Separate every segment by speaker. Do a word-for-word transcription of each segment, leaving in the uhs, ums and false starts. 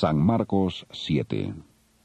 Speaker 1: San Marcos siete.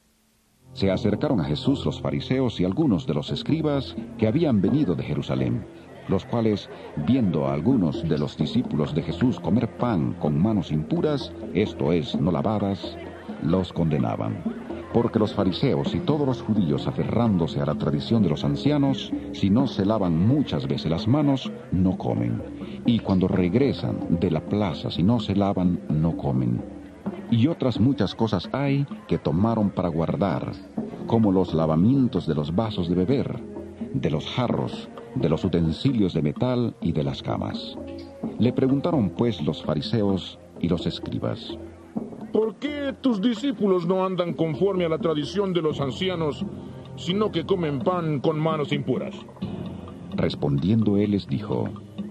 Speaker 1: Se acercaron a Jesús los fariseos y algunos de los escribas que habían venido de Jerusalén, los cuales, viendo a algunos de los discípulos de Jesús comer pan con manos impuras, esto es, no lavadas, los condenaban. Porque los fariseos y todos los judíos, aferrándose a la tradición de los ancianos, si no se lavan muchas veces las manos, no comen. Y cuando regresan de la plaza, si no se lavan, no comen. Y otras muchas cosas hay que tomaron para guardar, como los lavamientos de los vasos de beber, de los jarros, de los utensilios de metal y de las camas. Le preguntaron pues los fariseos y los escribas:
Speaker 2: ¿por qué tus discípulos no andan conforme a la tradición de los ancianos, sino que comen pan con manos impuras?
Speaker 1: Respondiendo él les dijo: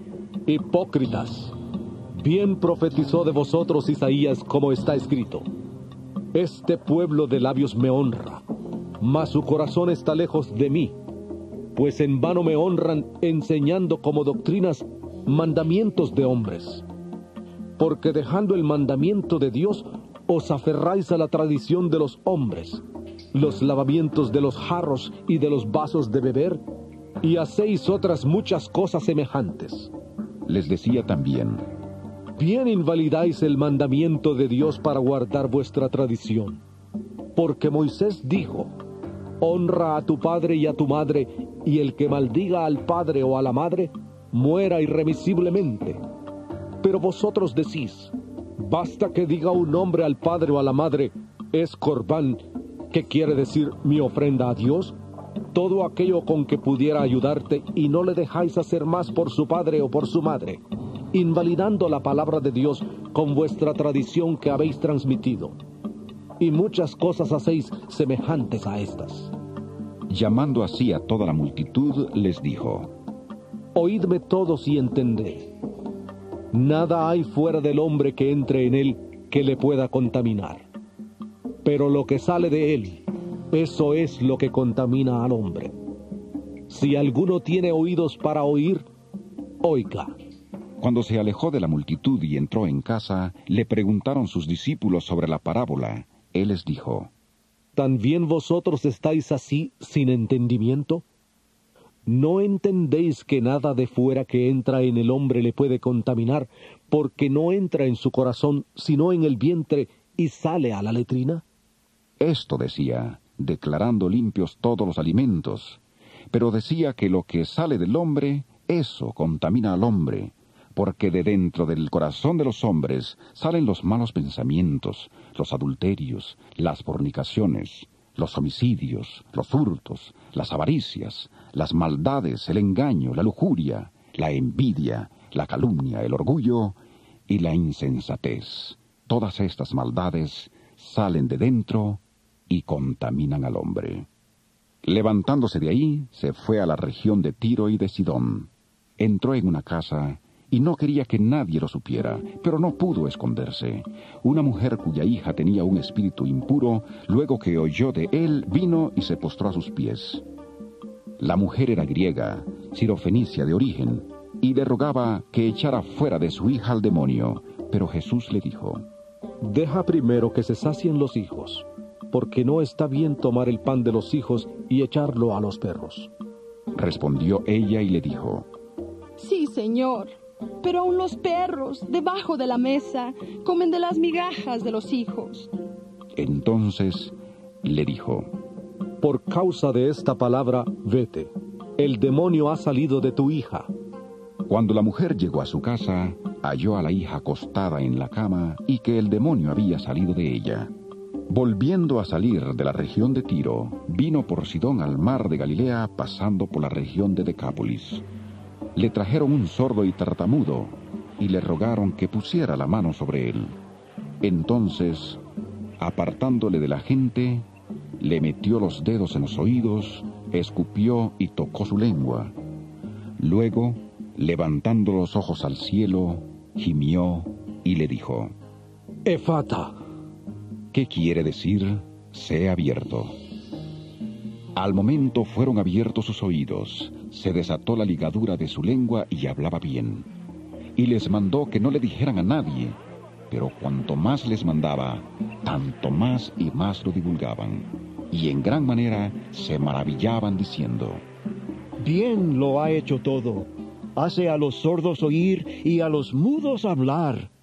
Speaker 3: hipócritas, bien profetizó de vosotros Isaías, como está escrito: este pueblo de labios me honra, mas su corazón está lejos de mí, pues en vano me honran, enseñando como doctrinas mandamientos de hombres. Porque dejando el mandamiento de Dios, os aferráis a la tradición de los hombres, los lavamientos de los jarros y de los vasos de beber, y hacéis otras muchas cosas semejantes.
Speaker 1: Les decía también:
Speaker 3: bien invalidáis el mandamiento de Dios para guardar vuestra tradición. Porque Moisés dijo: honra a tu padre y a tu madre, y el que maldiga al padre o a la madre, muera irremisiblemente. Pero vosotros decís: basta que diga un hombre al padre o a la madre, es corbán, que quiere decir mi ofrenda a Dios, todo aquello con que pudiera ayudarte, y no le dejáis hacer más por su padre o por su madre, invalidando la palabra de Dios con vuestra tradición que habéis transmitido. Y muchas cosas hacéis semejantes a estas.
Speaker 1: Llamando así a toda la multitud, les dijo:
Speaker 3: oídme todos y entended. Nada hay fuera del hombre que entre en él que le pueda contaminar. Pero lo que sale de él, eso es lo que contamina al hombre. Si alguno tiene oídos para oír, oiga.
Speaker 1: Cuando se alejó de la multitud y entró en casa, le preguntaron sus discípulos sobre la parábola. Él les dijo:
Speaker 3: ¿también vosotros estáis así sin entendimiento? ¿No entendéis que nada de fuera que entra en el hombre le puede contaminar, porque no entra en su corazón, sino en el vientre, y sale a la letrina?
Speaker 1: Esto decía, declarando limpios todos los alimentos, pero decía que lo que sale del hombre, eso contamina al hombre, porque de dentro del corazón de los hombres salen los malos pensamientos, los adulterios, las fornicaciones, los homicidios, los hurtos, las avaricias, las maldades, el engaño, la lujuria, la envidia, la calumnia, el orgullo y la insensatez. Todas estas maldades salen de dentro y contaminan al hombre. Levantándose de ahí, se fue a la región de Tiro y de Sidón. Entró en una casa y no quería que nadie lo supiera, pero no pudo esconderse. Una mujer cuya hija tenía un espíritu impuro, luego que oyó de él, vino y se postró a sus pies. La mujer era griega, sirofenicia de origen, y le rogaba que echara fuera de su hija al demonio. Pero Jesús le dijo:
Speaker 3: deja primero que se sacien los hijos, porque no está bien tomar el pan de los hijos y echarlo a los perros.
Speaker 1: Respondió ella y le dijo:
Speaker 4: sí, Señor, pero aun los perros, debajo de la mesa, comen de las migajas de los hijos.
Speaker 1: Entonces le dijo:
Speaker 3: por causa de esta palabra, vete, el demonio ha salido de tu hija.
Speaker 1: Cuando la mujer llegó a su casa, halló a la hija acostada en la cama y que el demonio había salido de ella. Volviendo a salir de la región de Tiro, vino por Sidón al mar de Galilea, pasando por la región de Decápolis. Le trajeron un sordo y tartamudo, y le rogaron que pusiera la mano sobre él. Entonces, apartándole de la gente, le metió los dedos en los oídos, escupió y tocó su lengua. Luego, levantando los ojos al cielo, gimió y le dijo:
Speaker 3: Efata,
Speaker 1: ¿qué quiere decir? Sea abierto. Al momento fueron abiertos sus oídos, se desató la ligadura de su lengua y hablaba bien. Y les mandó que no le dijeran a nadie, Pero cuanto más les mandaba, tanto más y más lo divulgaban, y en gran manera se maravillaban diciendo:
Speaker 5: Bien lo ha hecho todo. Hace a los sordos oír y a los mudos hablar.